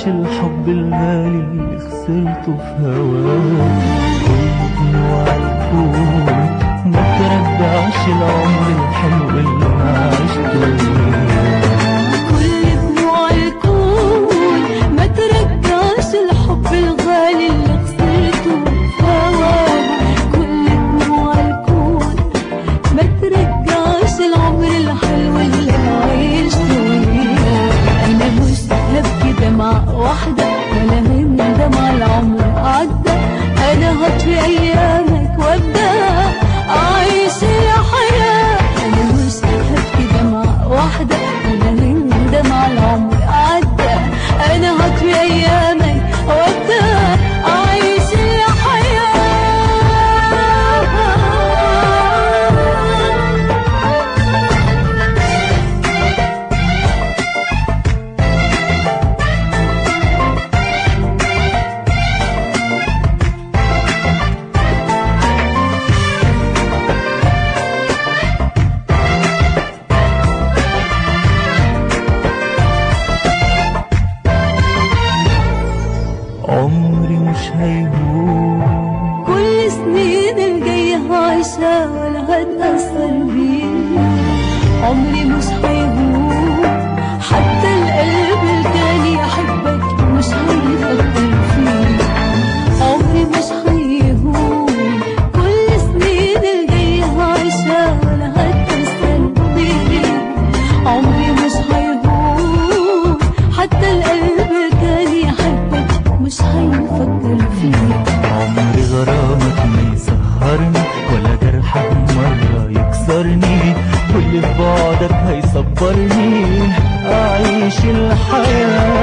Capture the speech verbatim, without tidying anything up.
الحب الغالي اللي خسرته في هواك. كل دموع الكون ما ترجعش العمر الحلو اللي ما عشته وياك. كل دموع الكون ما ترجعش الحب الغالي اللي خسرته في هواك. كل دموع الكون ما ترجعش العمر الحلو اللي عشته وياك. انا مش هبكي دمعة واحدة ولا هندم على العمر عدى. انا هطفي ايامك وابدا اعيش الحياة. انا مش هبكي دمعة واحدة ولا هندم على العمر عدى. انا هطفي ايامك وابدا اعيش الحياة. عمري مش هيهون، كل سنين الجاية هعيشها ولا هتأثر بيها. عمري مش هيهون، حتى القلب التاني يحبك مش هيفكر فيك. عمري مش هيهون، كل سنين الجاية هعيشها ولا هتأثر بيك. عمري مش هيهون، حتى القلب التاني يحبك مش هيفكر فيك. عمري غرامك ما يسهرني ولا جرحك مرة يكسرني. كل في بعدك هيصبرني أعيش الحياة.